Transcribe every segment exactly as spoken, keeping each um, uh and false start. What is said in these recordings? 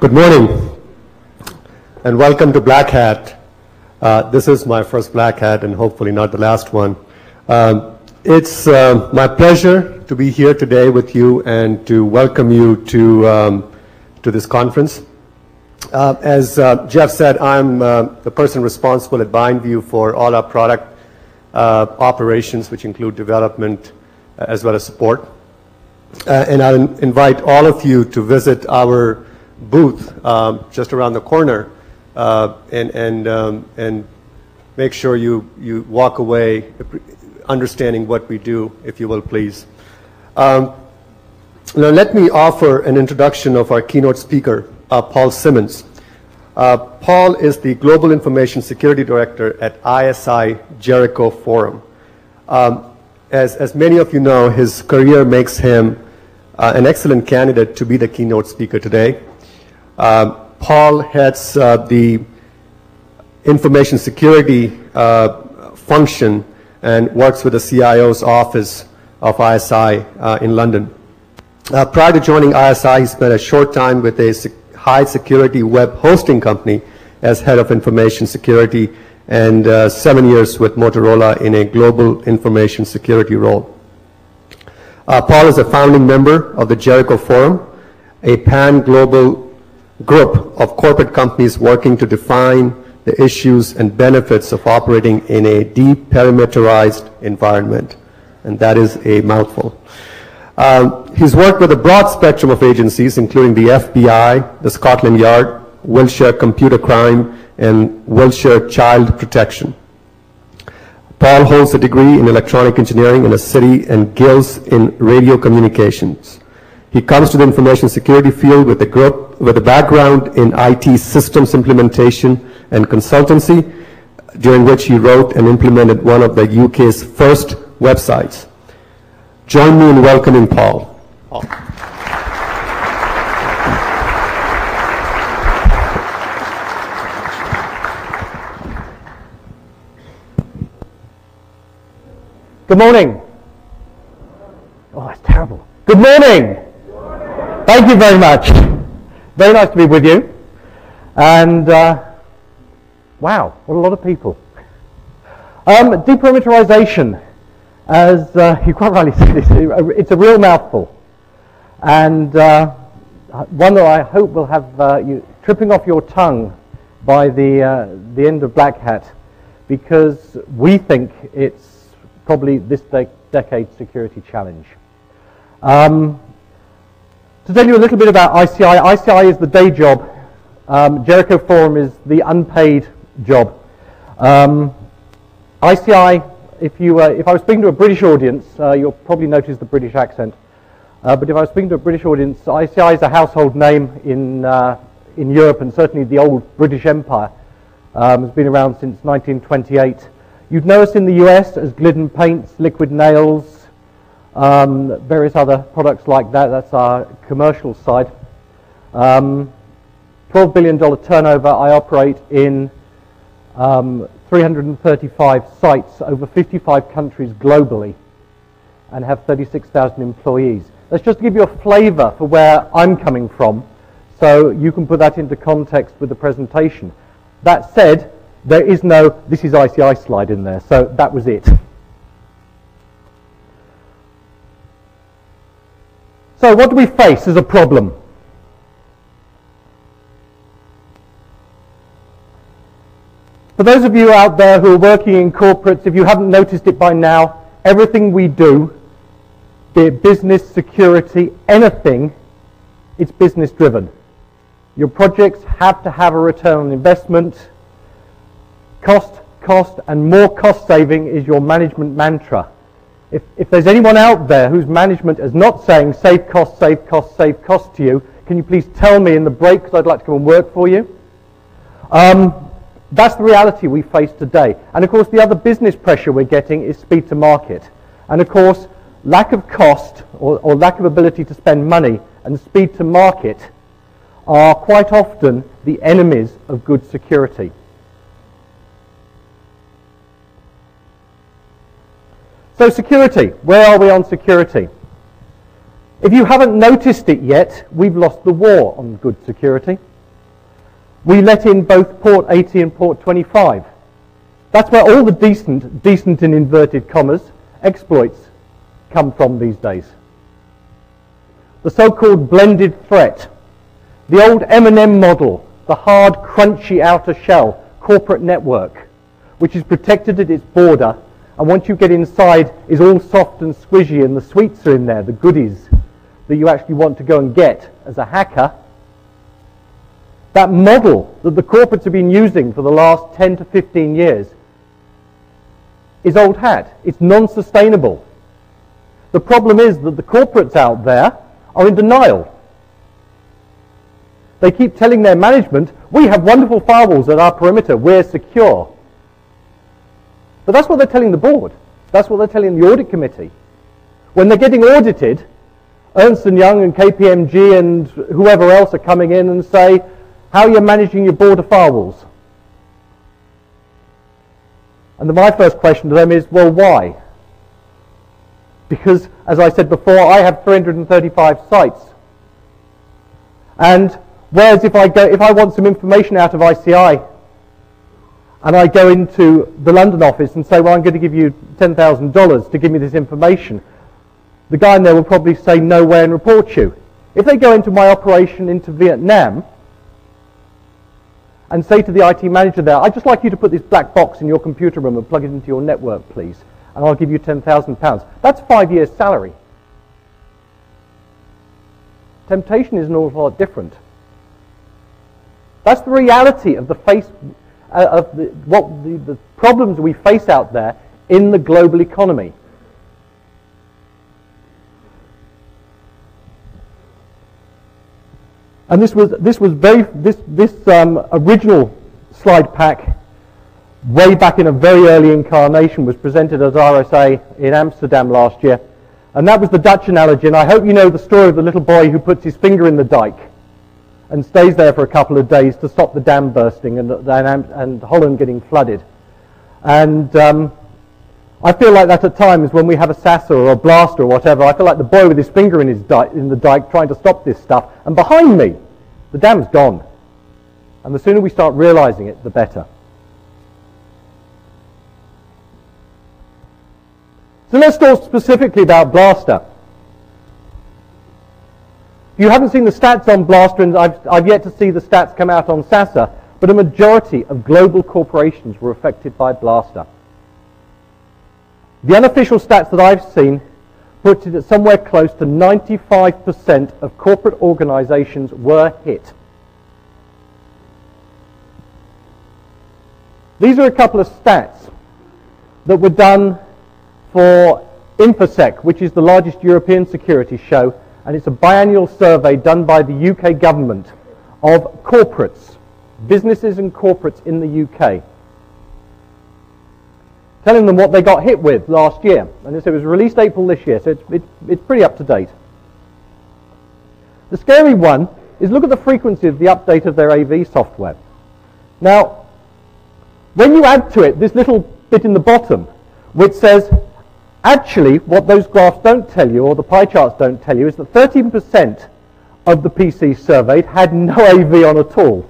Good morning, and welcome to Black Hat. Uh, this is my first Black Hat, and hopefully not the last one. Um, it's uh, my pleasure to be here today with you and to welcome you to, um, to this conference. Uh, as uh, Jeff said, I'm uh, the person responsible at BindView for all our product uh, operations, which include development uh, as well as support. Uh, and I invite all of you to visit our booth um, just around the corner uh, and, and, um, and make sure you, you walk away understanding what we do, if you will, please. Um, now let me offer an introduction of our keynote speaker, uh, Paul Simmons. Uh, Paul is the Global Information Security Director at I S I Jericho Forum. Um, as, as many of you know, his career makes him uh, an excellent candidate to be the keynote speaker today. Uh, Paul heads uh, the information security uh, function and works with the C I O's office of I S I uh, in London. Uh, prior to joining I S I, he spent a short time with a sec high security web hosting company as head of information security and uh, seven years with Motorola in a global information security role. Uh, Paul is a founding member of the Jericho Forum, a pan-global group of corporate companies working to define the issues and benefits of operating in a deperimeterized environment. And that is a mouthful. Um, he's worked with a broad spectrum of agencies, including the F B I, the Scotland Yard, Wilshire Computer Crime, and Wilshire Child Protection. Paul holds a degree in electronic engineering and a city and Guilds in radio communications. He comes to the information security field with a group with a background in I T systems implementation and consultancy, during which he wrote and implemented one of the U K's first websites. Join me in welcoming Paul. Paul. Good morning. Oh, it's terrible. Good morning. Thank you very much. Very nice to be with you. And uh, wow, what a lot of people. Um, deperimeterization, as uh, you quite rightly said, it's a, it's a real mouthful. And uh, one that I hope will have uh, you tripping off your tongue by the, uh, the end of Black Hat, because we think it's probably this de decade's security challenge. Um, To tell you a little bit about I C I, I C I is the day job. Um, Jericho Forum is the unpaid job. Um, I C I, if you, uh, if I was speaking to a British audience, uh, you'll probably notice the British accent. Uh, but if I was speaking to a British audience, I C I is a household name in uh, in Europe, and certainly the old British Empire um, has been around since nineteen twenty-eight. You'd know us in the U S as Glidden Paints, Liquid Nails, Um, various other products like that. That's our commercial side. Um, twelve billion dollar turnover. I operate in um, three hundred thirty-five sites over fifty-five countries globally and have thirty-six thousand employees. That's just to give you a flavor for where I'm coming from, so you can put that into context with the presentation. That said, there is no "this is I C I" slide in there, so that was it. So what do we face as a problem? For those of you out there who are working in corporates, if you haven't noticed it by now, everything we do, be it business, security, anything, it's business driven. Your projects have to have a return on investment. Cost, cost, and more cost saving is your management mantra. If, if there's anyone out there whose management is not saying save cost, save cost, save cost to you, can you please tell me in the break, because I'd like to come and work for you? Um, that's the reality we face today. And of course the other business pressure we're getting is speed to market. And of course lack of cost or, or lack of ability to spend money and speed to market are quite often the enemies of good security. So security, where are we on security? If you haven't noticed it yet, we've lost the war on good security. we let in both port eighty and port twenty-five. That's where all the decent, decent in inverted commas, exploits come from these days. The so-called blended threat, the old M and M model, the hard, crunchy outer shell corporate network, which is protected at its border, and once you get inside is all soft and squishy, and the sweets are in there, the goodies that you actually want to go and get as a hacker. That model that the corporates have been using for the last ten to fifteen years is old hat. It's non-sustainable. The problem is that the corporates out there are in denial. They keep telling their management, we have wonderful firewalls at our perimeter, we're secure. But that's what they're telling the board. That's what they're telling the audit committee. When they're getting audited, Ernst and Young and K P M G and whoever else are coming in and say, how are you managing your border firewalls? And then my first question to them is, well, why? Because, as I said before, I have three hundred thirty-five sites. And whereas if I go, if I want some information out of I C I, and I go into the London office and say, well, I'm going to give you ten thousand dollars to give me this information, the guy in there will probably say no way and report you. If they go into my operation into Vietnam and say to the I T manager there, I'd just like you to put this black box in your computer room and plug it into your network, please, and I'll give you ten thousand pounds. That's five years' salary. Temptation is an awful lot different. That's the reality of the face, uh, of the, what the, the problems we face out there in the global economy. And this was this was very this this um, original slide pack, way back in a very early incarnation, was presented at R S A in Amsterdam last year, and that was the Dutch analogy. And I hope you know the story of the little boy who puts his finger in the dike and stays there for a couple of days to stop the dam bursting and and, and Holland getting flooded. And um, I feel like that at times when we have a Sasa or a blaster or whatever. I feel like the boy with his finger in his dike, in the dike trying to stop this stuff, and behind me the dam's gone. And the sooner we start realizing it, the better. So let's talk specifically about Blaster. If you haven't seen the stats on Blaster, and I've, I've yet to see the stats come out on Sasa, but a majority of global corporations were affected by Blaster. The unofficial stats that I've seen put it at somewhere close to ninety-five percent of corporate organizations were hit. These are a couple of stats that were done for InfoSec, which is the largest European security show, and it's a biannual survey done by the U K government of corporates, businesses and corporates in the U K, telling them what they got hit with last year. And it was released April this year, so it's, it's, it's pretty up to date. The scary one is look at the frequency of the update of their A V software. Now, when you add to it this little bit in the bottom, which says, actually, what those graphs don't tell you, or the pie charts don't tell you, is that thirteen percent of the P Cs surveyed had no A V on at all.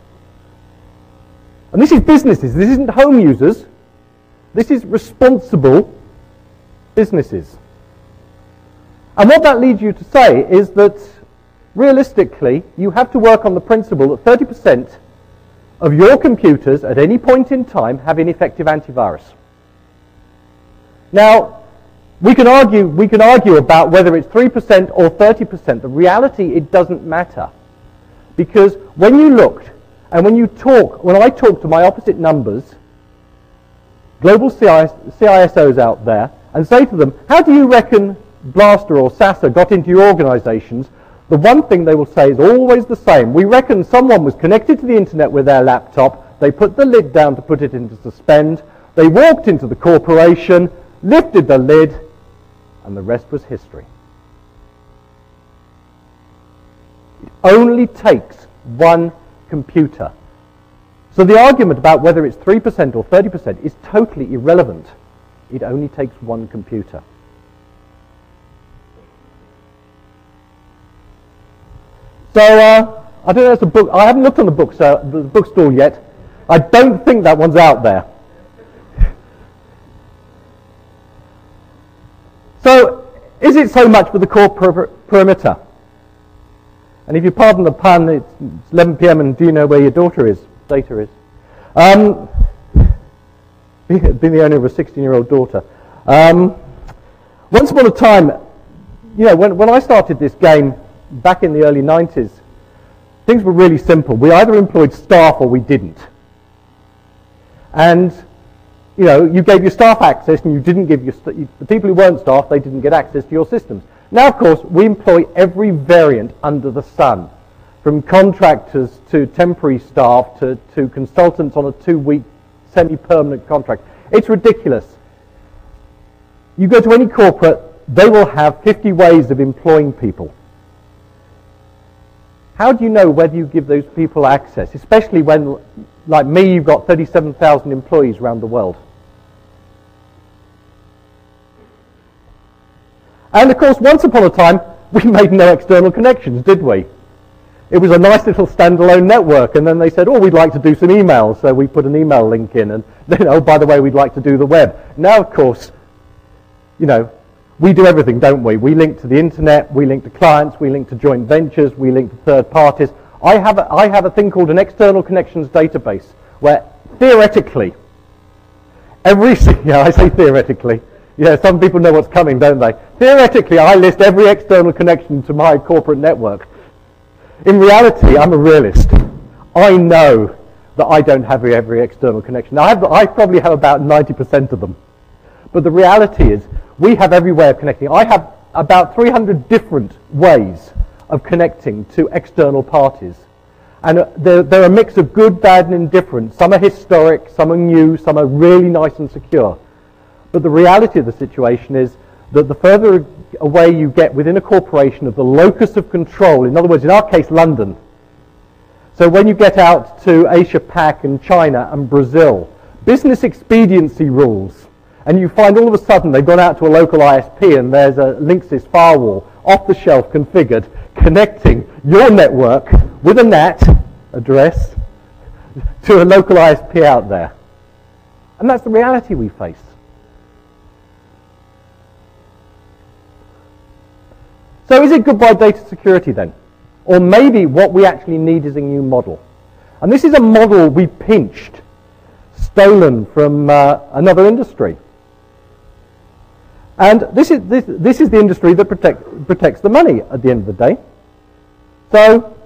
And this is businesses, this isn't home users. This is responsible businesses. And what that leads you to say is that, realistically, you have to work on the principle that thirty percent of your computers at any point in time have ineffective antivirus. Now, we can argue, we can argue about whether it's three percent or thirty percent. The reality, it doesn't matter. Because when you looked, and when you talk, when I talk to my opposite numbers, global C I S Os out there, and say to them, how do you reckon Blaster or Sasa got into your organizations? The one thing they will say is always the same. We reckon someone was connected to the internet with their laptop, they put the lid down to put it into suspend, they walked into the corporation, lifted the lid, and the rest was history. It only takes one computer. So the argument about whether it's three percent or thirty percent is totally irrelevant. It only takes one computer. So uh, I don't know if it's a book. I haven't looked on the book, uh, the bookstall yet. I don't think that one's out there. So, is it so much for the core per perimeter? And if you pardon the pun, it's eleven p m and do you know where your daughter is? Data is. Um, being the owner of a sixteen-year-old daughter. Um, once upon a time, you know, when, when I started this game back in the early nineties, things were really simple. We either employed staff or we didn't. And, you know, you gave your staff access and you didn't give your, st the people who weren't staff, they didn't get access to your systems. Now, of course, we employ every variant under the sun, from contractors to temporary staff to, to consultants on a two-week semi-permanent contract. It's ridiculous. You go to any corporate, they will have fifty ways of employing people. How do you know whether you give those people access, especially when, like me, you've got thirty-seven thousand employees around the world? And of course, once upon a time, we made no external connections, did we? It was a nice little standalone network, and then they said, oh, we'd like to do some emails, so we put an email link in, and then, oh, by the way, we'd like to do the web. Now, of course, you know, we do everything, don't we? We link to the internet, we link to clients, we link to joint ventures, we link to third parties. I have a, I have a thing called an external connections database, where theoretically, every, yeah, I say theoretically, yeah, some people know what's coming, don't they? Theoretically, I list every external connection to my corporate network. In reality, I'm a realist. I know that I don't have every external connection. Now, I, have, I probably have about ninety percent of them. But the reality is, we have every way of connecting. I have about three hundred different ways of connecting to external parties. And uh, they're, they're a mix of good, bad, and indifferent. Some are historic, some are new, some are really nice and secure. But the reality of the situation is that the further away you get within a corporation of the locus of control, in other words, in our case, London. So when you get out to Asia Pac and China and Brazil, business expediency rules, and you find all of a sudden they've gone out to a local I S P and there's a Linksys firewall, off-the-shelf configured, connecting your network with a N A T address to a local I S P out there. And that's the reality we face. So is it goodbye data security then? Or maybe what we actually need is a new model. And this is a model we pinched, stolen from uh, another industry. And this is, this, this is the industry that protect, protects the money at the end of the day. So,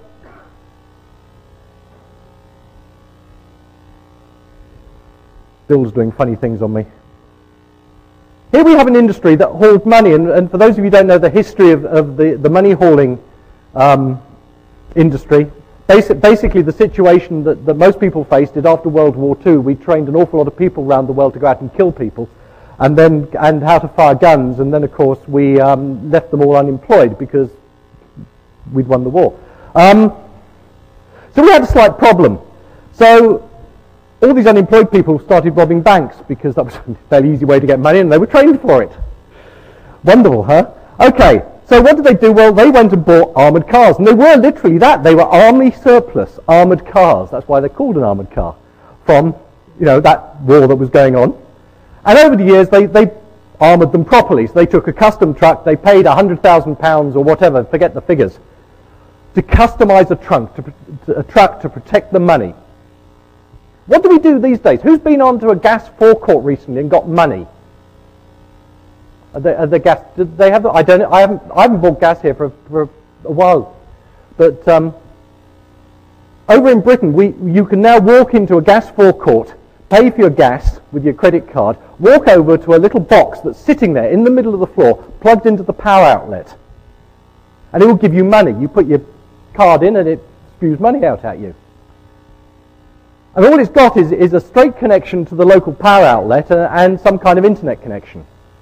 Bill's doing funny things on me. Here we have an industry that hauled money, and, and for those of you who don't know the history of, of the, the money hauling um, industry, basic, basically the situation that, that most people faced is after World War Two, we trained an awful lot of people around the world to go out and kill people, and then and how to fire guns, and then of course we um, left them all unemployed because we'd won the war. Um, so we had a slight problem. So all these unemployed people started robbing banks because that was a fairly easy way to get money and they were trained for it. Wonderful, huh? Okay, so what did they do? Well, they went and bought armoured cars, and they were literally that. They were army surplus armoured cars. That's why they're called an armoured car, from, you know, that war that was going on. And over the years, they, they armoured them properly. So they took a custom truck, they paid one hundred thousand pounds or whatever, forget the figures, to customise a, trunk, to, to, a truck to protect the money. What do we do these days? Who's been onto a gas forecourt recently and got money? Are they, are they gas? Did they have? I don't. I haven't. I haven't bought gas here for, for a while. But um, over in Britain, we you can now walk into a gas forecourt, pay for your gas with your credit card, walk over to a little box that's sitting there in the middle of the floor, plugged into the power outlet, and it will give you money. You put your card in, and it spews money out at you. And all it's got is, is a straight connection to the local power outlet and, and some kind of internet connection.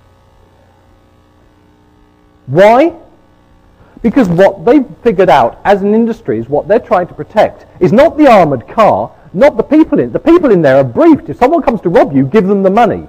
Why? Because what they've figured out as an industry is what they're trying to protect is not the armoured car, not the people in it. The people in there are briefed. If someone comes to rob you, give them the money.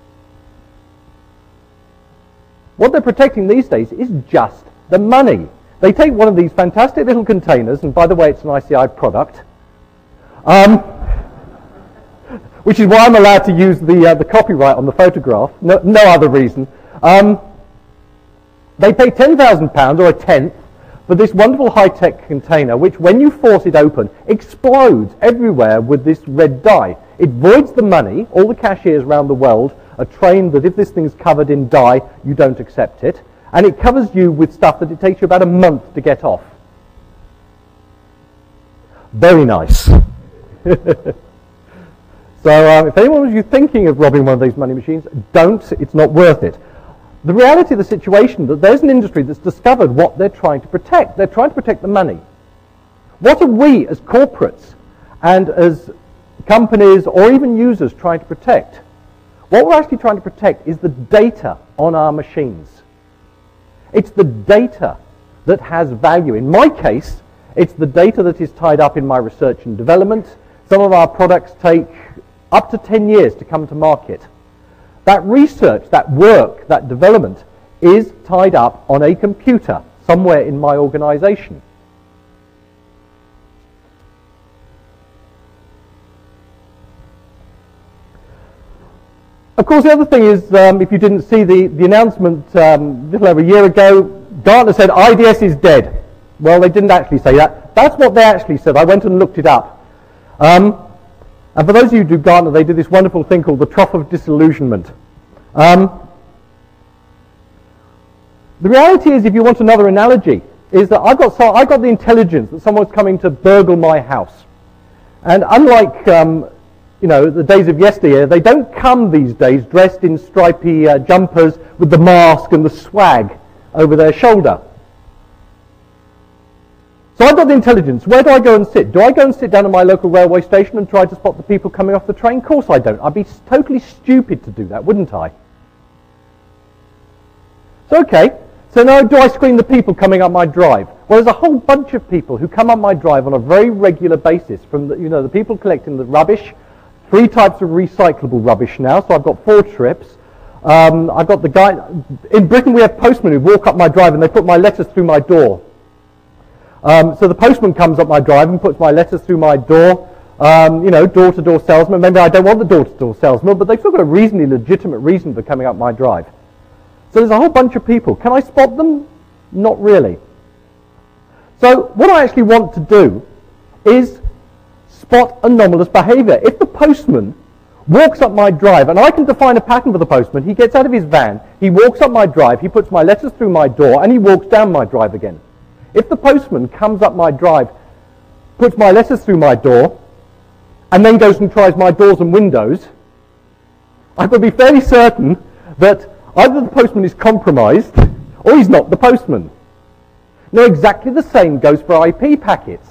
What they're protecting these days is just the money. They take one of these fantastic little containers, and by the way, it's an I C I product, um, which is why I'm allowed to use the, uh, the copyright on the photograph, no, no other reason. Um, they pay ten thousand pounds, or a tenth, for this wonderful high-tech container, which when you force it open, explodes everywhere with this red dye. It voids the money. All the cashiers around the world are trained that if this thing's covered in dye, you don't accept it. And it covers you with stuff that it takes you about a month to get off. Very nice. So uh, if anyone was you thinking of robbing one of these money machines, don't. It's not worth it. The reality of the situation is that there's an industry that's discovered what they're trying to protect. They're trying to protect the money. What are we as corporates and as companies or even users trying to protect? What we're actually trying to protect is the data on our machines. It's the data that has value. In my case, it's the data that is tied up in my research and development. Some of our products take up to ten years to come to market. That research, that work, that development is tied up on a computer somewhere in my organization. Of course, the other thing is, um, if you didn't see the, the announcement um, a little over a year ago, Gartner said I D S is dead. Well, they didn't actually say that. That's what they actually said. I went and looked it up. Um, and for those of you who do Gartner, they did this wonderful thing called the Trough of Disillusionment. Um, the reality is, if you want another analogy, is that I've got, so I got the intelligence that someone's coming to burgle my house. And unlike um, you know, the days of yesteryear, they don't come these days dressed in stripy uh, jumpers with the mask and the swag over their shoulder. So I've got the intelligence. Where do I go and sit? Do I go and sit down at my local railway station and try to spot the people coming off the train? Of course I don't. I'd be totally stupid to do that, wouldn't I? So okay, so now do I screen the people coming up my drive? Well, there's a whole bunch of people who come up my drive on a very regular basis, from the, you know, the people collecting the rubbish, three types of recyclable rubbish now, so I've got four trips. Um, I've got the guy, in Britain we have postmen who walk up my drive and they put my letters through my door. Um, so the postman comes up my drive and puts my letters through my door, um, you know, door-to-door salesman. Maybe I don't want the door-to-door salesman, but they've still got a reasonably legitimate reason for coming up my drive. So there's a whole bunch of people. Can I spot them? Not really. So what I actually want to do is spot anomalous behavior. If the postman walks up my drive, and I can define a pattern for the postman, he gets out of his van, he walks up my drive, he puts my letters through my door, and he walks down my drive again. If the postman comes up my drive, puts my letters through my door, and then goes and tries my doors and windows, I could be fairly certain that either the postman is compromised or he's not the postman. Now, exactly the same goes for I P packets.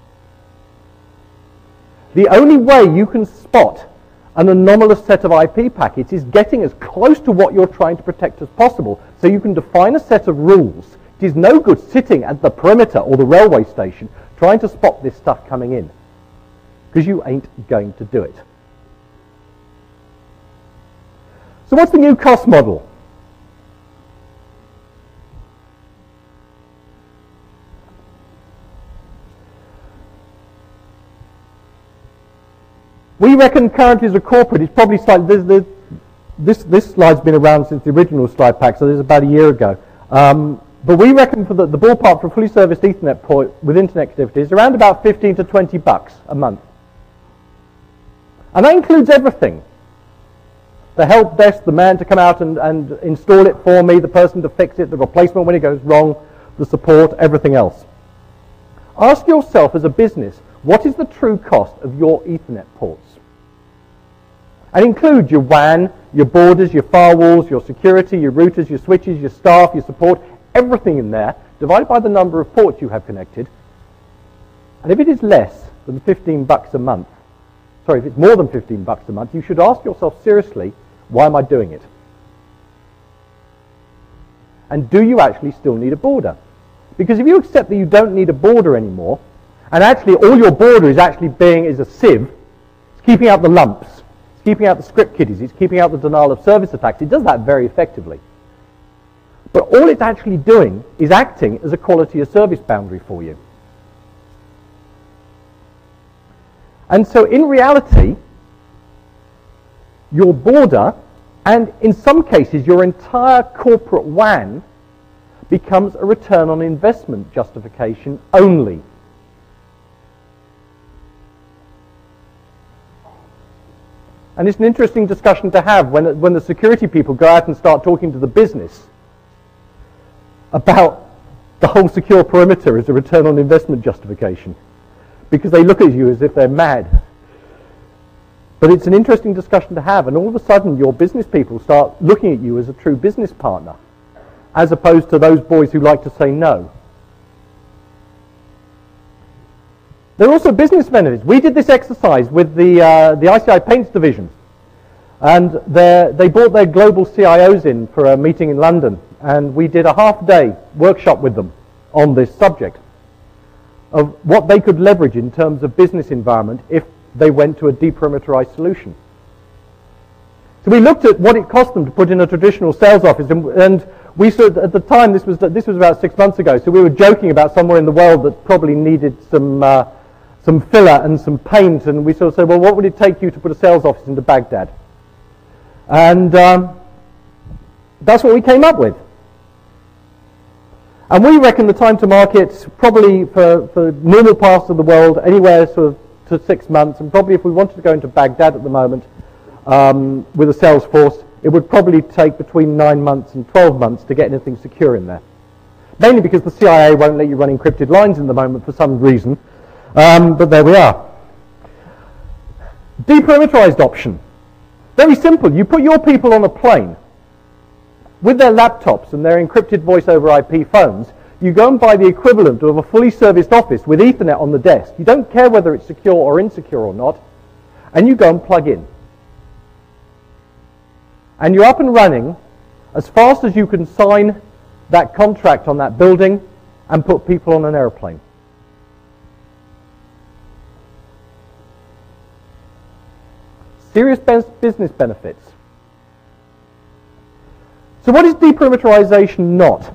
The only way you can spot an anomalous set of I P packets is getting as close to what you're trying to protect as possible, so you can define a set of rules. It is no good sitting at the perimeter or the railway station trying to spot this stuff coming in, because you ain't going to do it. So what's the new cost model? We reckon currently as a corporate, it's probably slightly, there's, there's, this, this slide's been around since the original slide pack, so this is about a year ago. Um, but we reckon for the, the ballpark for a fully serviced Ethernet port with internet activity is around about fifteen to twenty bucks a month. And that includes everything. The help desk, the man to come out and, and install it for me, the person to fix it, the replacement when it goes wrong, the support, everything else. Ask yourself as a business, what is the true cost of your Ethernet ports? And include your W A N, your borders, your firewalls, your security, your routers, your switches, your staff, your support, everything in there, divided by the number of ports you have connected. And if it is less than fifteen bucks a month, sorry, if it's more than fifteen bucks a month, you should ask yourself seriously, why am I doing it? And do you actually still need a border? Because if you accept that you don't need a border anymore, and actually all your border is actually being is a sieve, it's keeping out the lumps, it's keeping out the script kiddies, it's keeping out the denial of service attacks. It does that very effectively. But all it's actually doing is acting as a quality of service boundary for you. And so in reality, your border, and in some cases your entire corporate W A N, becomes a return on investment justification only. And it's an interesting discussion to have when, when the security people go out and start talking to the business about the whole secure perimeter as a return on investment justification, because they look at you as if they're mad. But it's an interesting discussion to have, and all of a sudden your business people start looking at you as a true business partner, as opposed to those boys who like to say no. There are also business benefits. We did this exercise with the, uh, the I C I Paints division, and they brought their global C I Os in for a meeting in London, and we did a half-day workshop with them on this subject of what they could leverage in terms of business environment if they went to a deperimeterized solution. So we looked at what it cost them to put in a traditional sales office, and, and we said at the time, this was, this was about six months ago, so we were joking about somewhere in the world that probably needed some uh, some filler and some paint, and we sort of said, well, what would it take you to put a sales office into Baghdad? And um, that's what we came up with. And we reckon the time to market, probably for, for normal parts of the world, anywhere sort of to six months, and probably if we wanted to go into Baghdad at the moment um, with a sales force, it would probably take between nine months and twelve months to get anything secure in there. Mainly because the C I A won't let you run encrypted lines in the moment for some reason. Um, but there we are. Deperimeterized option. Very simple. You put your people on a plane with their laptops and their encrypted voice over I P phones. You go and buy the equivalent of a fully serviced office with Ethernet on the desk. You don't care whether it's secure or insecure or not. And you go and plug in. And you're up and running as fast as you can sign that contract on that building and put people on an airplane. Serious business benefits. So what is deperimeterization not?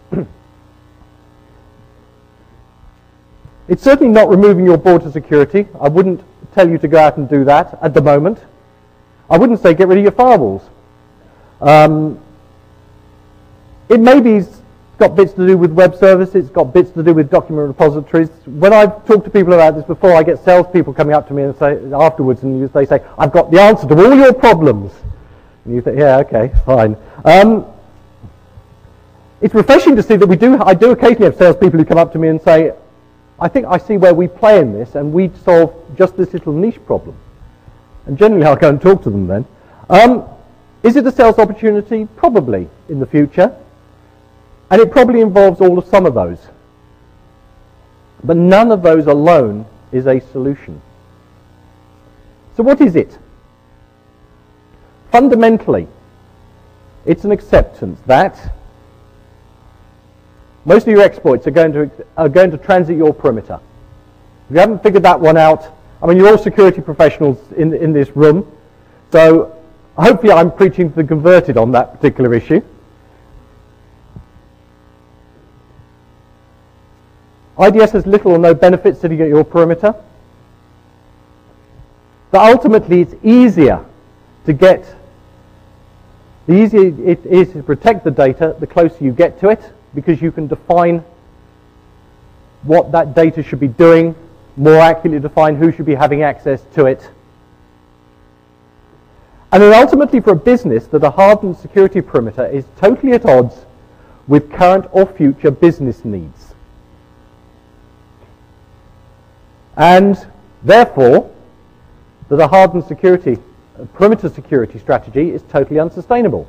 It's certainly not removing your border security. I wouldn't tell you to go out and do that at the moment. I wouldn't say get rid of your firewalls. Um, it maybe got bits to do with web services, it's got bits to do with document repositories. When I've talked to people about this before, I get salespeople coming up to me and say afterwards, and they say, I've got the answer to all your problems. And you think, yeah, okay, fine. Um, it's refreshing to see that we do, I do occasionally have salespeople who come up to me and say, I think I see where we play in this, and we solve just this little niche problem. And generally I'll go and talk to them then. Um, is it a sales opportunity? Probably in the future. And it probably involves all of some of those. But none of those alone is a solution. So what is it? Fundamentally, it's an acceptance that most of your exploits are going to, are going to transit your perimeter. If you haven't figured that one out, I mean, you're all security professionals in, in this room, so hopefully I'm preaching to the converted on that particular issue. I D S has little or no benefit sitting at your perimeter. But ultimately it's easier to get, the easier it is to protect the data, the closer you get to it, because you can define what that data should be doing, more accurately define who should be having access to it. And then ultimately for a business that a hardened security perimeter is totally at odds with current or future business needs. And therefore, that a hardened security, a perimeter security strategy is totally unsustainable.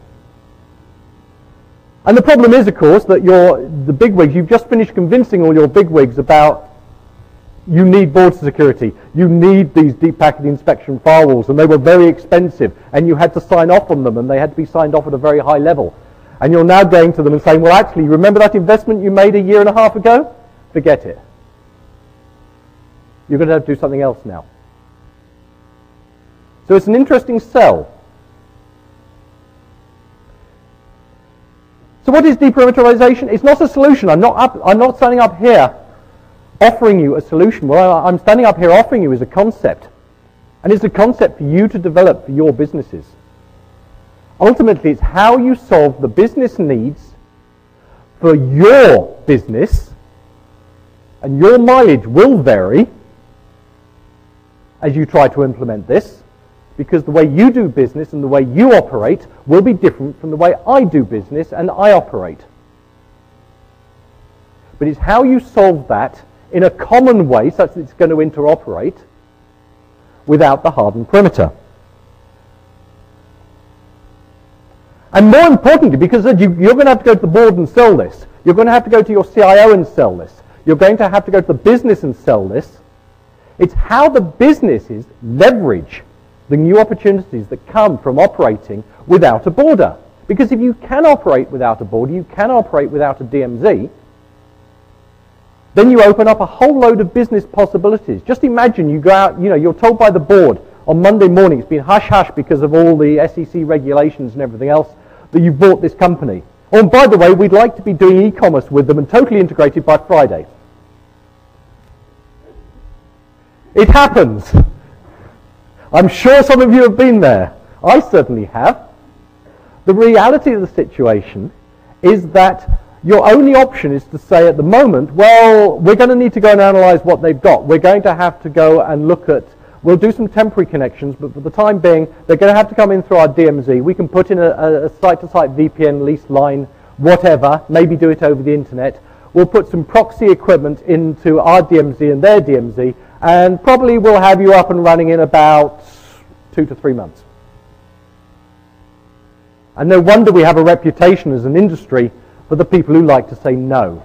And the problem is, of course, that you're, the bigwigs, you've just finished convincing all your bigwigs about you need border security, you need these deep packet inspection firewalls, and they were very expensive, and you had to sign off on them, and they had to be signed off at a very high level. And you're now going to them and saying, well, actually, remember that investment you made a year and a half ago? Forget it. You're going to have to do something else now. So it's an interesting sell. So what is deperimeterization? It's not a solution. I'm not, up, I'm not standing up here offering you a solution. What I'm standing up here offering you is a concept. And it's a concept for you to develop for your businesses. Ultimately, it's how you solve the business needs for your business, and your mileage will vary as you try to implement this, because the way you do business and the way you operate will be different from the way I do business and I operate. But it's how you solve that in a common way such that it's going to interoperate without the hardened perimeter. And more importantly, because you, you're going to have to go to the board and sell this, you're going to have to go to your C I O and sell this, you're going to have to go to the business and sell this, it's how the businesses leverage the new opportunities that come from operating without a border. Because if you can operate without a border, you can operate without a D M Z, then you open up a whole load of business possibilities. Just imagine you go out, you know, you're told by the board on Monday morning, it's been hush-hush because of all the S E C regulations and everything else, that you've bought this company. Oh, and by the way, we'd like to be doing e-commerce with them and totally integrated by Friday. It happens. I'm sure some of you have been there. I certainly have. The reality of the situation is that your only option is to say at the moment, well, we're going to need to go and analyze what they've got. We're going to have to go and look at, we'll do some temporary connections, but for the time being, they're going to have to come in through our D M Z. We can put in a, a site-to-site V P N, lease line, whatever, maybe do it over the internet. We'll put some proxy equipment into our D M Z and their D M Z, and probably we'll have you up and running in about two to three months. And no wonder we have a reputation as an industry for the people who like to say no.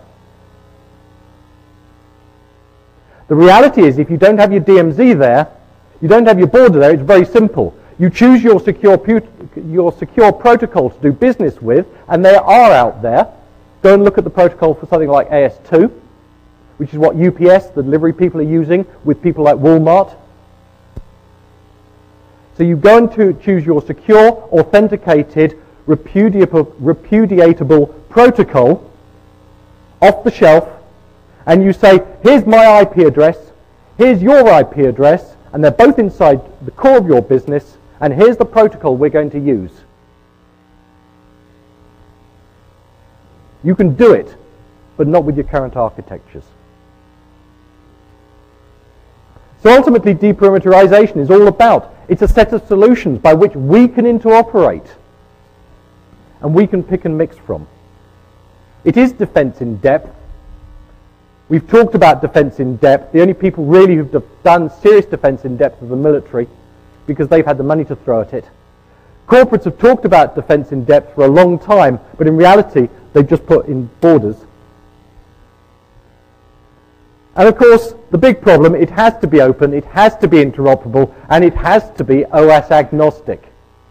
The reality is, if you don't have your D M Z there, you don't have your border there, it's very simple. You choose your secure, your secure protocol to do business with, and they are out there. Go and look at the protocol for something like A S two, which is what U P S, the delivery people, are using with people like Walmart. So you go and to choose your secure, authenticated, repudiable, repudiatable protocol off the shelf, and you say, here's my I P address, here's your I P address, and they're both inside the core of your business, and here's the protocol we're going to use. You can do it, but not with your current architectures. So ultimately, deperimeterization is all about, it's a set of solutions by which we can interoperate and we can pick and mix from. It is defense in depth. We've talked about defense in depth. The only people really who've done serious defense in depth are the military, because they've had the money to throw at it. Corporates have talked about defense in depth for a long time, but in reality, they've just put in borders. And of course, the big problem, it has to be open, it has to be interoperable, and it has to be O S agnostic.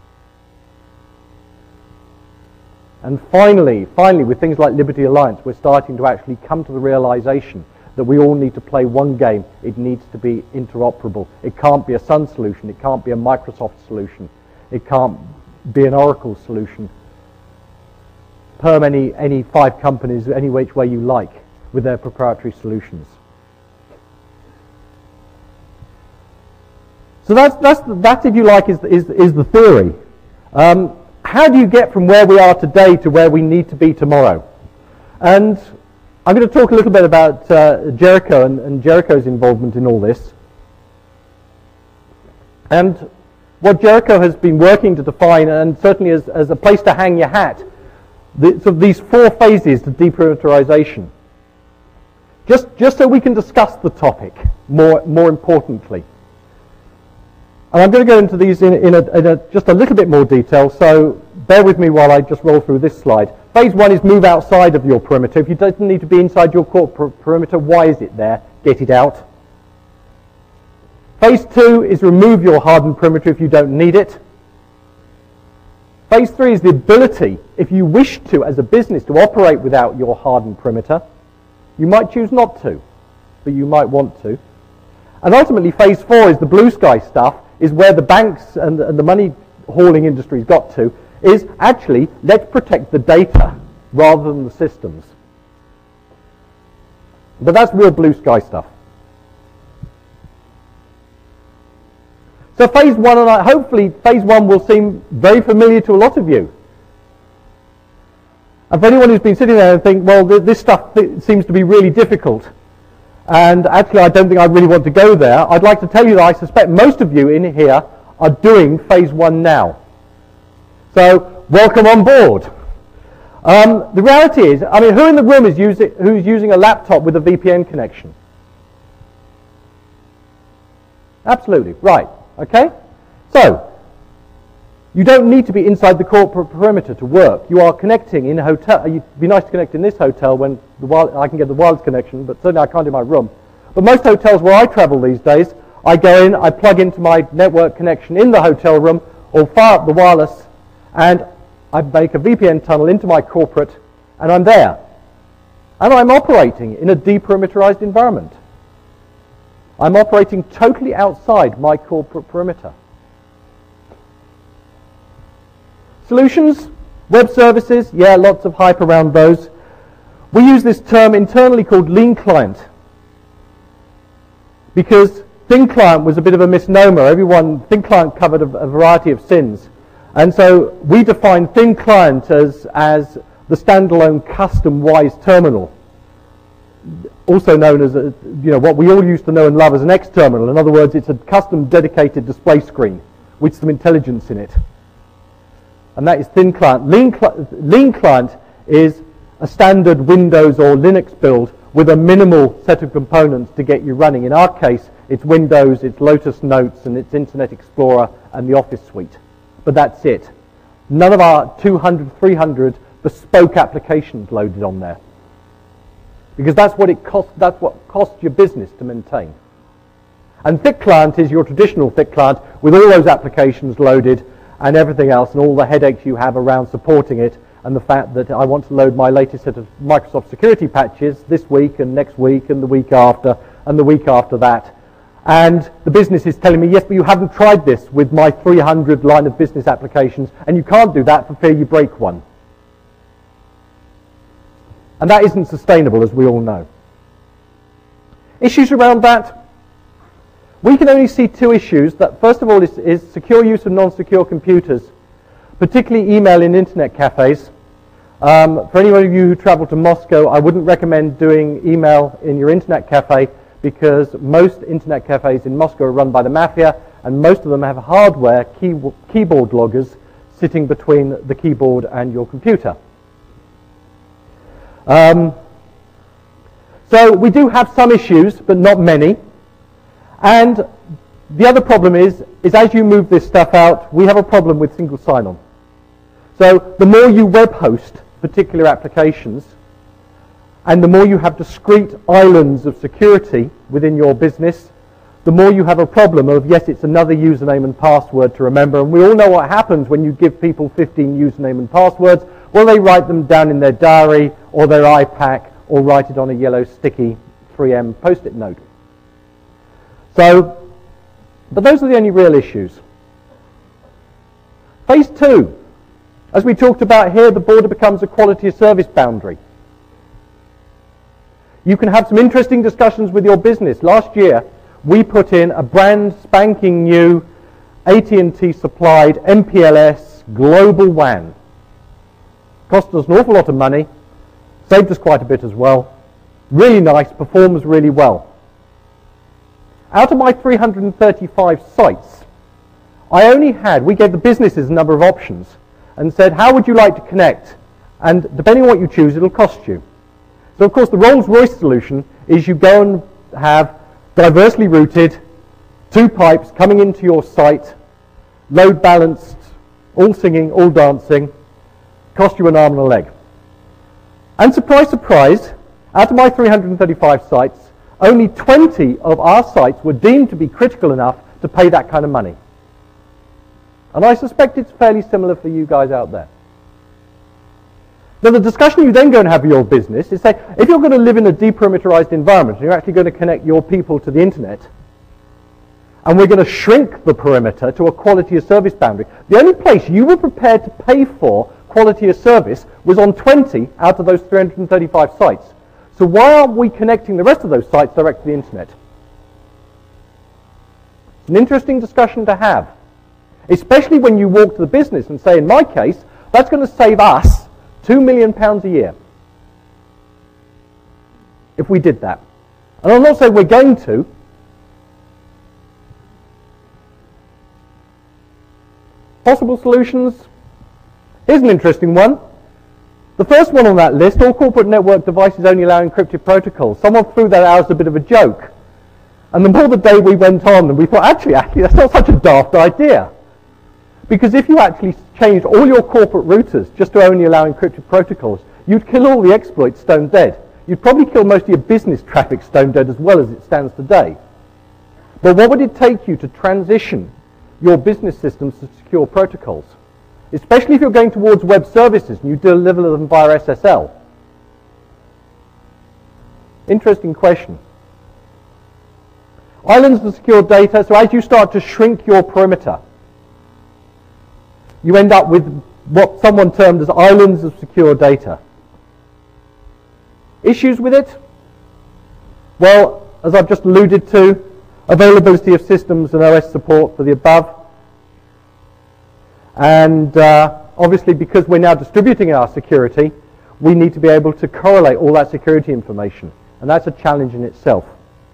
And finally, finally, with things like Liberty Alliance, we're starting to actually come to the realization that we all need to play one game. It needs to be interoperable. It can't be a Sun solution. It can't be a Microsoft solution. It can't be an Oracle solution. Perm any, any five companies, any which way you like, with their proprietary solutions. So that's, that's, that, if you like, is, is, is the theory. Um, how do you get from where we are today to where we need to be tomorrow? And I'm going to talk a little bit about uh, Jericho and, and Jericho's involvement in all this. And what Jericho has been working to define, and certainly as, as a place to hang your hat, the, so these four phases to deperimeterization. Just, just so we can discuss the topic more, more importantly. And I'm going to go into these in, in, a, in a, just a little bit more detail, so bear with me while I just roll through this slide. Phase one is move outside of your perimeter. If you don't need to be inside your core per perimeter, why is it there? Get it out. Phase two is remove your hardened perimeter if you don't need it. Phase three is the ability, if you wish to, as a business, to operate without your hardened perimeter. You might choose not to, but you might want to. And ultimately, phase four is the blue sky stuff, is where the banks and the, and the money hauling industry's got to, is actually, let's protect the data rather than the systems. But that's real blue sky stuff. So phase one, and I, hopefully phase one will seem very familiar to a lot of you. And for anyone who's been sitting there and think, well, th this stuff th seems to be really difficult, and actually I don't think I really want to go there, I'd like to tell you that I suspect most of you in here are doing phase one now. So welcome on board. Um, the reality is, I mean, who in the room is using, who's using a laptop with a V P N connection? Absolutely, right, okay? So, you don't need to be inside the corporate perimeter to work. You are connecting in a hotel. It'd be nice to connect in this hotel when the wild, I can get the wireless connection, but certainly I can't in my room. But most hotels where I travel these days, I go in, I plug into my network connection in the hotel room, or fire up the wireless, and I make a V P N tunnel into my corporate, and I'm there. And I'm operating in a deperimeterized environment. I'm operating totally outside my corporate perimeter. Solutions, web services, yeah, lots of hype around those. We use this term internally called lean client, because thin client was a bit of a misnomer. Everyone, thin client covered a, a variety of sins. And so we define thin client as, as the standalone custom WISE terminal, also known as a, you know, what we all used to know and love as an X terminal. In other words, it's a custom dedicated display screen with some intelligence in it. And that is thin client. Lean, cli lean client is a standard Windows or Linux build with a minimal set of components to get you running. In our case, it's Windows, it's Lotus Notes, and it's Internet Explorer and the Office suite. But that's it. None of our two hundred, three hundred bespoke applications loaded on there. Because that's what it costs, that's what costs your business to maintain. And thick client is your traditional thick client with all those applications loaded and everything else and all the headaches you have around supporting it, and the fact that I want to load my latest set of Microsoft security patches this week and next week and the week after and the week after that. And the business is telling me, yes, but you haven't tried this with my three hundred line of business applications, and you can't do that for fear you break one. And that isn't sustainable, as we all know. Issues around that? We can only see two issues. That first of all is, is secure use of non-secure computers, particularly email in internet cafes. Um, for anyone of you who travel to Moscow, I wouldn't recommend doing email in your internet cafe, because most internet cafes in Moscow are run by the mafia, and most of them have hardware key, keyboard loggers sitting between the keyboard and your computer. Um, so we do have some issues, but not many. And the other problem is, is as you move this stuff out, we have a problem with single sign-on. So the more you web host particular applications, and the more you have discrete islands of security within your business, the more you have a problem of, yes, it's another username and password to remember. And we all know what happens when you give people fifteen username and passwords. Well, they write them down in their diary or their iPac or write it on a yellow sticky three M post-it note. So, but those are the only real issues. Phase two. As we talked about here, the border becomes a quality of service boundary. You can have some interesting discussions with your business. Last year, we put in a brand spanking new A T and T supplied M P L S global W A N. Cost us an awful lot of money, saved us quite a bit as well. Really nice, performs really well. Out of my three hundred thirty-five sites, I only had, we gave the businesses a number of options and said, how would you like to connect? And depending on what you choose, it'll cost you. So of course the Rolls-Royce solution is you go and have diversely routed two pipes coming into your site, load balanced, all singing, all dancing, cost you an arm and a leg. And surprise, surprise, out of my three hundred thirty-five sites, only twenty of our sites were deemed to be critical enough to pay that kind of money. And I suspect it's fairly similar for you guys out there. Now the discussion you then go and have with your business is, say, if you're going to live in a deperimeterized environment and you're actually going to connect your people to the internet, and we're going to shrink the perimeter to a quality of service boundary, the only place you were prepared to pay for quality of service was on twenty out of those three hundred thirty-five sites. So why aren't we connecting the rest of those sites direct to the internet? It's an interesting discussion to have, especially when you walk to the business and say, in my case, that's going to save us two million pounds a year if we did that. And I'm not saying we're going to. Possible solutions. Here's an interesting one. The first one on that list, all corporate network devices only allow encrypted protocols. Someone threw that out as a bit of a joke. And the more the day we went on, and we thought, actually, actually, that's not such a daft idea. Because if you actually changed all your corporate routers just to only allow encrypted protocols, you'd kill all the exploits stone dead. You'd probably kill most of your business traffic stone dead as well as it stands today. But what would it take you to transition your business systems to secure protocols? Especially if you're going towards web services and you deliver them via S S L. Interesting question. Islands of secure data, so as you start to shrink your perimeter, you end up with what someone termed as islands of secure data. Issues with it? Well, as I've just alluded to, availability of systems and O S support for the above. And uh, obviously, because we're now distributing our security, we need to be able to correlate all that security information. And that's a challenge in itself.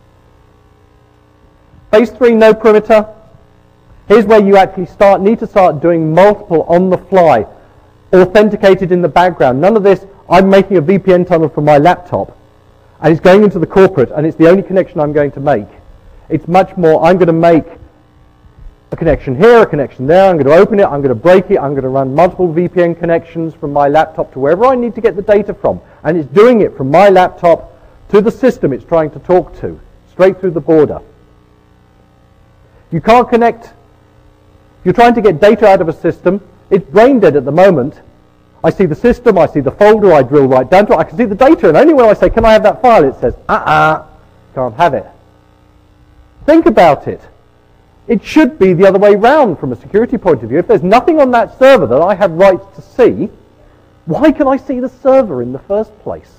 Phase three, no perimeter. Here's where you actually start, need to start doing multiple on-the-fly, authenticated in the background. None of this, I'm making a V P N tunnel from my laptop, and it's going into the corporate, and it's the only connection I'm going to make. It's much more, I'm going to make a connection here, a connection there, I'm going to open it, I'm going to break it, I'm going to run multiple V P N connections from my laptop to wherever I need to get the data from. And it's doing it from my laptop to the system it's trying to talk to, straight through the border. You can't connect, if you're trying to get data out of a system, it's brain dead at the moment. I see the system, I see the folder, I drill right down to it, I can see the data, and only when I say, can I have that file, it says, uh-uh, can't have it. Think about it. It should be the other way round from a security point of view. If there's nothing on that server that I have rights to see, why can I see the server in the first place?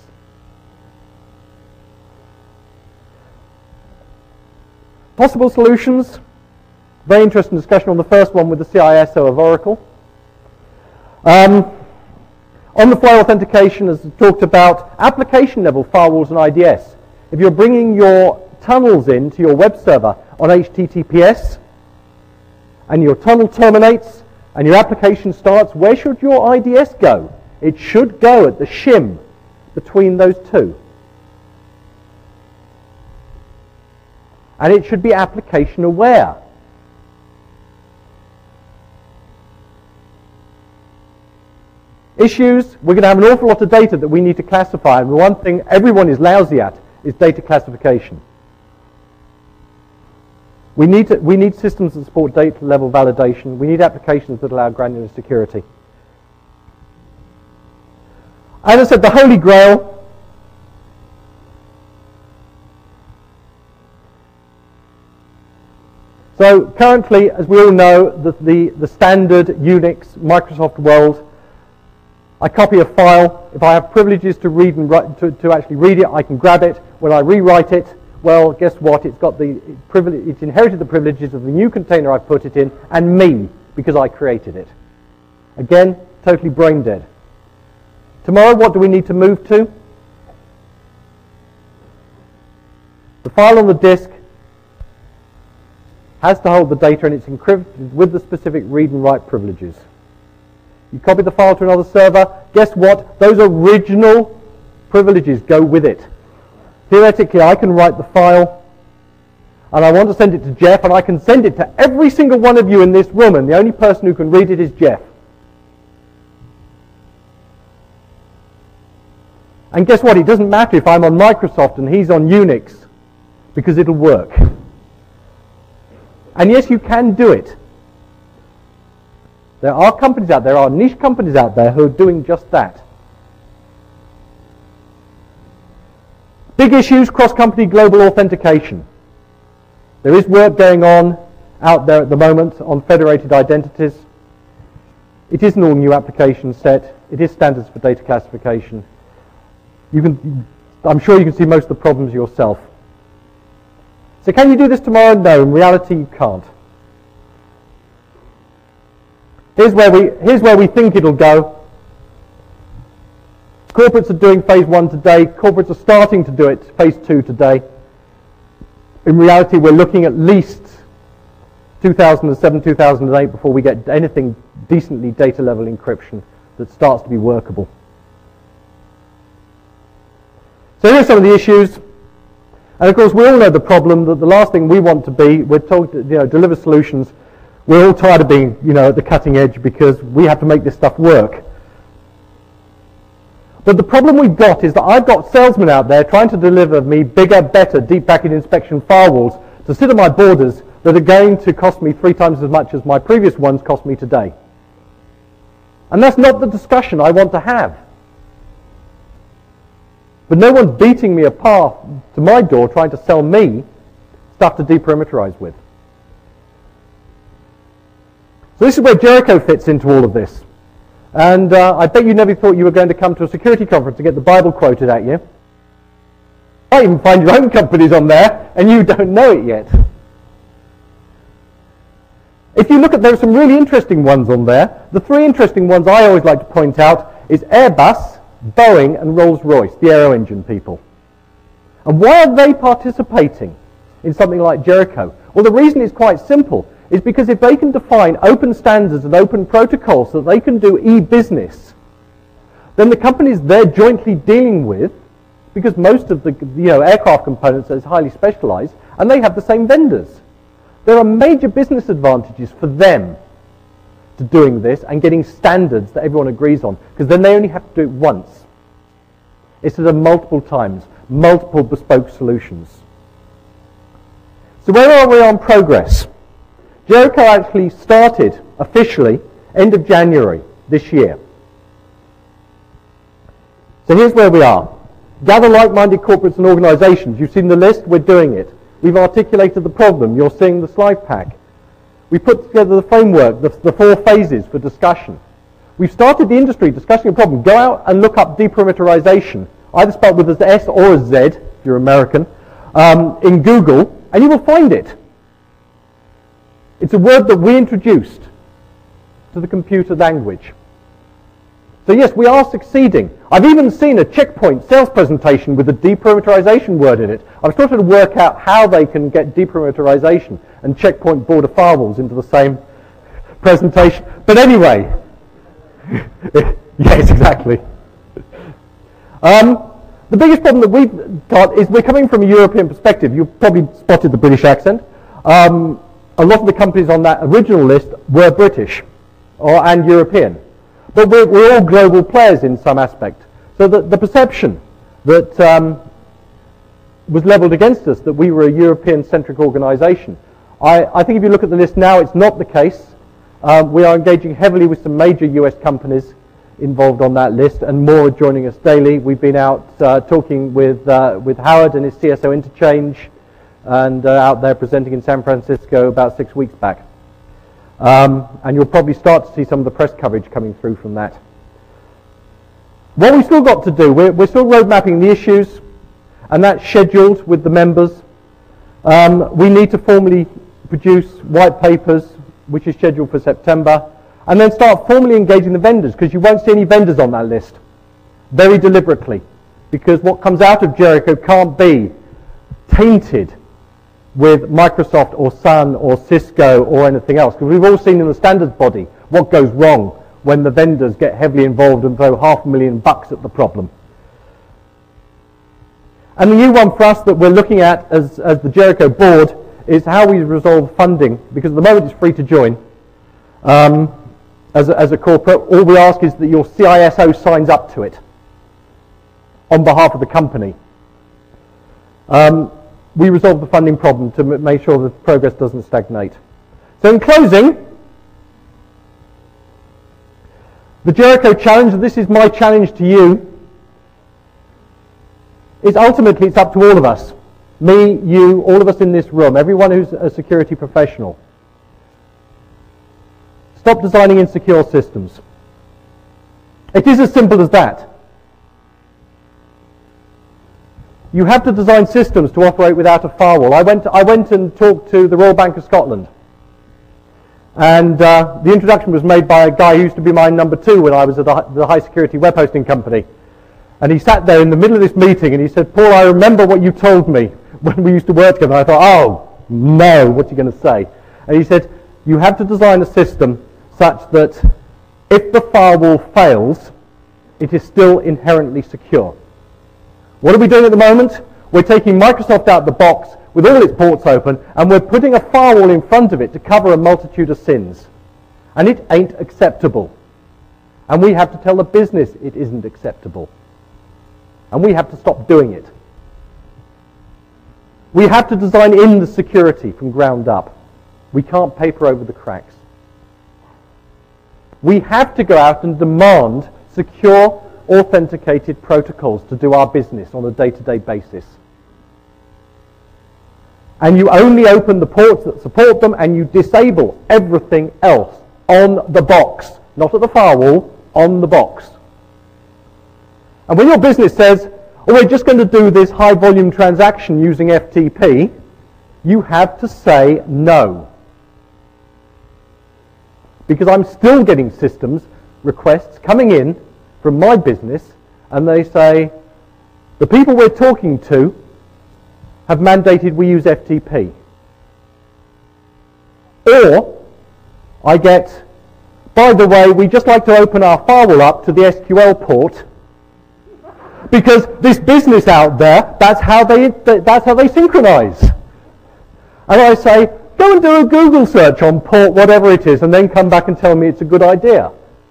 Possible solutions. Very interesting discussion on the first one with the C I S O of Oracle. Um, on-the-fly authentication, as talked about, application level firewalls and I D S. If you're bringing your tunnels in to your web server on H T T P S, and your tunnel terminates, and your application starts, where should your I D S go? It should go at the shim between those two. And it should be application aware. Issues, we're going to have an awful lot of data that we need to classify, and the one thing everyone is lousy at is data classification. We need, to, we need systems that support data level validation. We need applications that allow granular security. As I said, the Holy Grail. So currently, as we all know, the, the, the standard Unix Microsoft world, I copy a file. If I have privileges to read and write, to, to actually read it, I can grab it. When I rewrite it, well, guess what? It's got the privilege. It's inherited the privileges of the new container I've put it in, and me, because I created it. Again, totally brain dead. Tomorrow, what do we need to move to? The file on the disk has to hold the data, and it's encrypted with the specific read and write privileges. You copy the file to another server. Guess what? Those original privileges go with it. Theoretically, I can write the file, and I want to send it to Jeff, and I can send it to every single one of you in this room, and the only person who can read it is Jeff. And guess what? It doesn't matter if I'm on Microsoft and he's on Unix, because it'll work. And yes, you can do it. There are companies out there, there are niche companies out there who are doing just that. Big issues, cross-company global authentication. There is work going on out there at the moment on federated identities. It isn't all new application set. It is standards for data classification. You can, I'm sure you can see most of the problems yourself. So can you do this tomorrow? No, in reality you can't. Here's where we, here's where we think it'll go. Corporates are doing phase one today. Corporates are starting to do it, phase two today. In reality, we're looking at least two thousand seven, two thousand eight before we get anything decently data level encryption that starts to be workable. So here are some of the issues. And of course, we all know the problem that the last thing we want to be, we're told to, you know, deliver solutions. We're all tired of being, you know, at the cutting edge because we have to make this stuff work. But the problem we've got is that I've got salesmen out there trying to deliver me bigger, better, deep packet inspection firewalls to sit at my borders that are going to cost me three times as much as my previous ones cost me today. And that's not the discussion I want to have. But no one's beating me a path to my door trying to sell me stuff to deperimeterize with. So this is where Jericho fits into all of this. And uh, I bet you never thought you were going to come to a security conference to get the Bible quoted at you. You might even find your own companies on there, and you don't know it yet. If you look at, there are some really interesting ones on there. The three interesting ones I always like to point out is Airbus, Boeing, and Rolls-Royce, the aero engine people. And why are they participating in something like Jericho? Well, the reason is quite simple. Is because if they can define open standards and open protocols so that they can do e-business, then the companies they're jointly dealing with, because most of the you know, aircraft components are highly specialized, and they have the same vendors. There are major business advantages for them to doing this and getting standards that everyone agrees on, because then they only have to do it once. Instead of multiple times, multiple bespoke solutions. So where are we on progress? Jericho actually started officially end of January this year. So here's where we are. Gather like-minded corporates and organizations. You've seen the list, we're doing it. We've articulated the problem, you're seeing the slide pack. We put together the framework, the, the four phases for discussion. We've started the industry discussing a problem. Go out and look up deperimeterization, either spelled with an S or a Z, if you're American, um, in Google, and you will find it. It's a word that we introduced to the computer language. So yes, we are succeeding. I've even seen a Checkpoint sales presentation with the deperimeterization word in it. I'm still trying to work out how they can get deperimeterization and Checkpoint border firewalls into the same presentation. But anyway, yes, exactly. Um, the biggest problem that we've got is we're coming from a European perspective. You've probably spotted the British accent. Um, A lot of the companies on that original list were British or, and European. But we're, we're all global players in some aspect. So the, the perception that um, was leveled against us, that we were a European-centric organization, I, I think if you look at the list now, it's not the case. Um, we are engaging heavily with some major U S companies involved on that list, and more are joining us daily. We've been out uh, talking with, uh, with Howard and his C S O Interchange, and uh, out there presenting in San Francisco about six weeks back. Um, and you'll probably start to see some of the press coverage coming through from that. What we've still got to do, we're, we're still road mapping the issues, and that's scheduled with the members. Um, we need to formally produce white papers, which is scheduled for September, and then start formally engaging the vendors, because you won't see any vendors on that list, very deliberately, because what comes out of Jericho can't be tainted with Microsoft or Sun or Cisco or anything else, because we've all seen in the standards body what goes wrong when the vendors get heavily involved and throw half a million bucks at the problem. And the new one for us that we're looking at as, as the Jericho board is how we resolve funding, because at the moment it's free to join. Um, as, a, as a corporate, all we ask is that your C I S O signs up to it on behalf of the company. Um, we resolve the funding problem to m make sure that progress doesn't stagnate. So in closing, the Jericho challenge, and this is my challenge to you, is ultimately it's up to all of us. Me, you, all of us in this room, everyone who's a security professional. Stop designing insecure systems. It is as simple as that. You have to design systems to operate without a firewall. I went, I went and talked to the Royal Bank of Scotland. And uh, the introduction was made by a guy who used to be my number two when I was at the, the high security web hosting company. And he sat there in the middle of this meeting and he said, Paul, I remember what you told me when we used to work together. And I thought, oh, no, what's he going to say? And he said, you have to design a system such that if the firewall fails, it is still inherently secure. What are we doing at the moment? We're taking Microsoft out the box with all its ports open, and we're putting a firewall in front of it to cover a multitude of sins. And it ain't acceptable. And we have to tell the business it isn't acceptable. And we have to stop doing it. We have to design in the security from ground up. We can't paper over the cracks. We have to go out and demand secure, authenticated protocols to do our business on a day-to-day basis. And you only open the ports that support them, and you disable everything else on the box. Not at the firewall, on the box. And when your business says, oh, we're just going to do this high-volume transaction using F T P, you have to say no. Because I'm still getting systems requests coming in from my business, and they say, the people we're talking to have mandated we use F T P. Or I get, by the way, we just like to open our firewall up to the S Q L port because this business out there, that's how they, that's how they synchronize. And I say, go and do a Google search on port whatever it is, and then come back and tell me it's a good idea.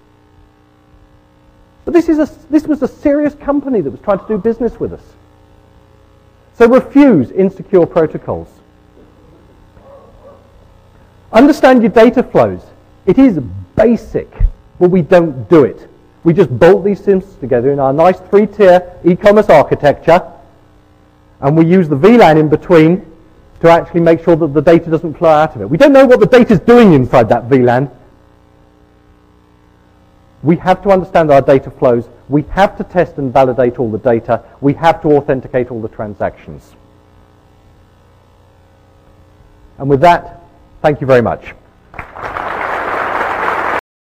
But this, is a, this was a serious company that was trying to do business with us. So refuse insecure protocols. Understand your data flows. It is basic, but we don't do it. We just bolt these systems together in our nice three-tier e-commerce architecture, and we use the V LAN in between to actually make sure that the data doesn't flow out of it. We don't know what the data is doing inside that V LAN. We have to understand our data flows. We have to test and validate all the data. We have to authenticate all the transactions. And with that, thank you very much.